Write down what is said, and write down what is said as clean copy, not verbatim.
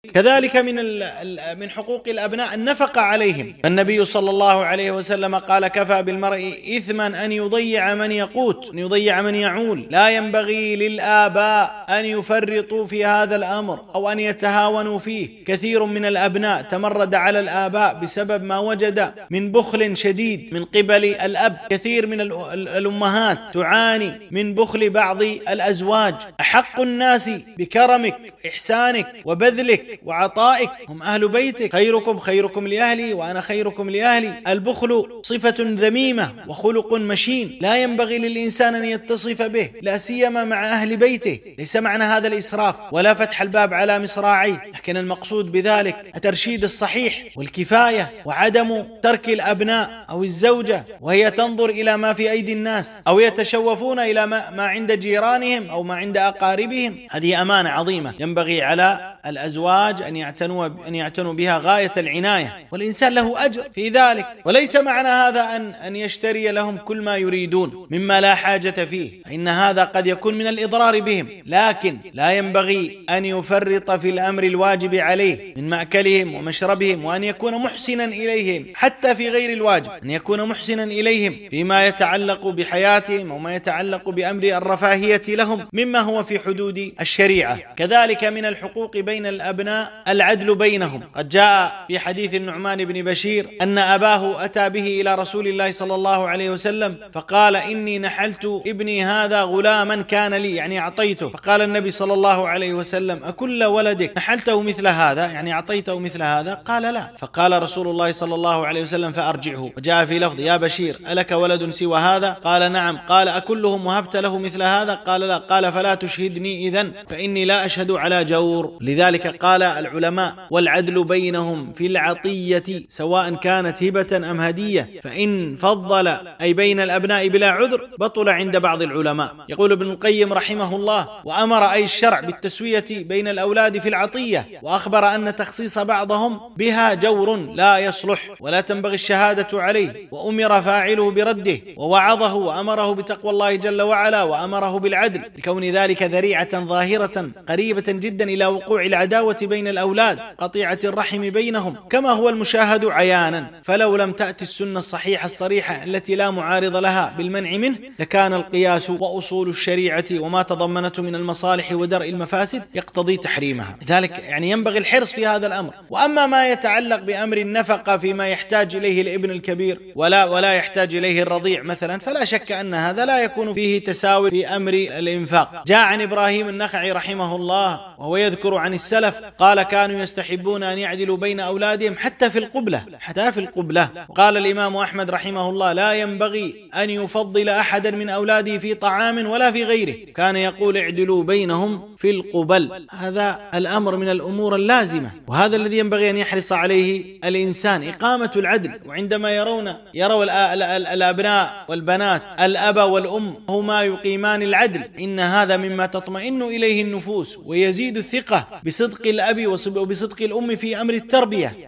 كذلك من حقوق الأبناء النفقة عليهم. النبي صلى الله عليه وسلم قال: كفى بالمرء إثما أن يضيع من يقوت، أن يضيع من يعول. لا ينبغي للآباء أن يفرطوا في هذا الأمر أو أن يتهاونوا فيه. كثير من الأبناء تمرد على الآباء بسبب ما وجد من بخل شديد من قبل الأب. كثير من الأمهات تعاني من بخل بعض الأزواج. أحق الناس بكرمك، إحسانك وبذلك وعطائك هم أهل بيتك. خيركم خيركم لأهلي وأنا خيركم لأهلي. البخل صفة ذميمة وخلق مشين لا ينبغي للإنسان أن يتصف به، لا سيما مع أهل بيته. ليس معنى هذا الإسراف ولا فتح الباب على مصراعيه، لكن المقصود بذلك الترشيد الصحيح والكفاية، وعدم ترك الأبناء أو الزوجة وهي تنظر إلى ما في أيدي الناس، أو يتشوفون إلى ما عند جيرانهم أو ما عند أقاربهم. هذه أمانة عظيمة ينبغي على الأزواج أن يعتنوا بها غاية العناية، والإنسان له أجر في ذلك. وليس معنى هذا أن يشتري لهم كل ما يريدون مما لا حاجة فيه، فإن هذا قد يكون من الإضرار بهم، لكن لا ينبغي أن يفرط في الأمر الواجب عليه من مأكلهم ومشربهم، وأن يكون محسنا إليهم حتى في غير الواجب، أن يكون محسنا إليهم فيما يتعلق بحياتهم وما يتعلق بأمر الرفاهية لهم مما هو في حدود الشريعة. كذلك من الحقوق بين الأبناء العدل بينهم. قد جاء في حديث النعمان بن بشير أن أباه أتى به إلى رسول الله صلى الله عليه وسلم فقال: إني نحلت ابني هذا غلاما كان لي، يعني أعطيته. فقال النبي صلى الله عليه وسلم: أكل ولدك نحلته مثل هذا، يعني أعطيته مثل هذا؟ قال: لا. فقال رسول الله صلى الله عليه وسلم: فأرجعه. وجاء في لفظ: يا بشير ألك ولد سوى هذا؟ قال: نعم. قال: أكلهم وهبت له مثل هذا؟ قال: لا. قال: فلا تشهدني إذن فإني لا أشهد على جور. لذلك قال العلماء: والعدل بينهم في العطية سواء كانت هبة أم هدية، فإن فضل أي بين الأبناء بلا عذر بطل عند بعض العلماء. يقول ابن القيم رحمه الله: وأمر أي الشرع بالتسوية بين الأولاد في العطية، وأخبر أن تخصيص بعضهم بها جور لا يصلح ولا تنبغي الشهادة عليه، وأمر فاعله برده، ووعظه وأمره بتقوى الله جل وعلا، وأمره بالعدل، لكون ذلك ذريعة ظاهرة قريبة جدا إلى وقوع العداوة بين الأولاد، قطيعة الرحم بينهم، كما هو المشاهد عيانا. فلو لم تأتي السنة الصحيحة الصريحة التي لا معارض لها بالمنع منه لكان القياس وأصول الشريعة وما تضمنته من المصالح ودرء المفاسد يقتضي تحريمها. لذلك يعني ينبغي الحرص في هذا الأمر. وأما ما يتعلق بأمر النفقة فيما يحتاج إليه الابن الكبير ولا يحتاج إليه الرضيع مثلا، فلا شك أن هذا لا يكون فيه تساوي في أمر الإنفاق. جاء عن إبراهيم النخعي رحمه الله وهو يذكر عن السلف قال: كانوا يستحبون أن يعدلوا بين أولادهم حتى في القبلة. قال الإمام أحمد رحمه الله: لا ينبغي أن يفضل أحدا من أولاده في طعام ولا في غيره، كان يقول: اعدلوا بينهم في القبل. هذا الأمر من الأمور اللازمة، وهذا الذي ينبغي أن يحرص عليه الإنسان، إقامة العدل. وعندما يروا الأبناء والبنات الأب والأم هما يقيمان العدل، إن هذا مما تطمئن إليه النفوس ويزيد الثقة بصدق الأب وبصدق الأم في أمر التربية.